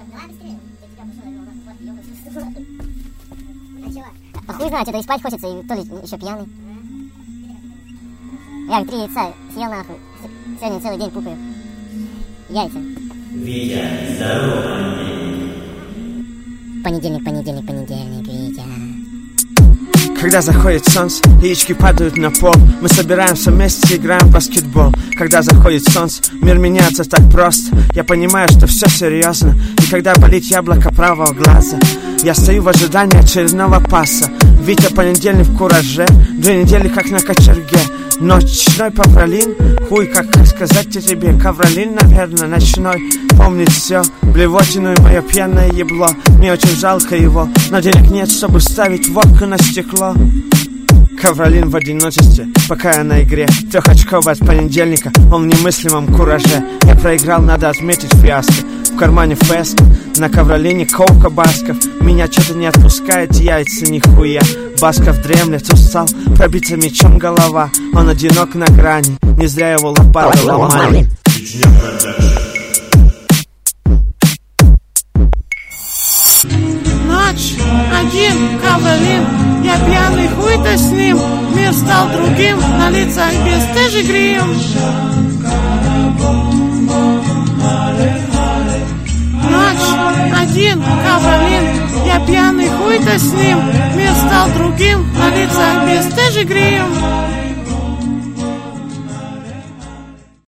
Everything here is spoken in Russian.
А хуй знает, что-то и спать хочется, и то ли еще пьяный. Я 3 яйца съел нахуй. Сегодня целый день пукаю. Яйца. Витя, здорово. Понедельник, Витя. Когда заходит солнце, яички падают на пол. Мы собираемся вместе, играем в баскетбол. Когда заходит солнце, мир меняется так просто. Я понимаю, что все серьезно. И когда болит яблоко правого глаза, я стою в ожидании очередного паса. Витя, понедельник в кураже, 2 недели как на кочерге. Ночной павролин, хуй, как сказать тебе, ковролин, наверное, ночной. Помнит все, блевотину и мое пьяное ебло. Мне очень жалко его, но денег нет, чтобы ставить водку на стекло. Ковролин в одиночестве, пока я на игре. 3-очковый от понедельника, он в немыслимом кураже. Я проиграл, надо отметить фиаско. В кармане феска, на ковролине коука Басков. Меня что-то не отпускает, яйца нихуя. Басков дремлет, устал, пробиться мечом голова. Он одинок на грани, не зря его лопаты ломали. Ночь, один, ковролин. Я пьяный, хуй-то с ним. Мир стал другим, на лицах бесстыжий грим. Ночь, один, ковролин. Я пьяный, хуй-то с ним. Мир стал другим, на лицах бесстыжий грим.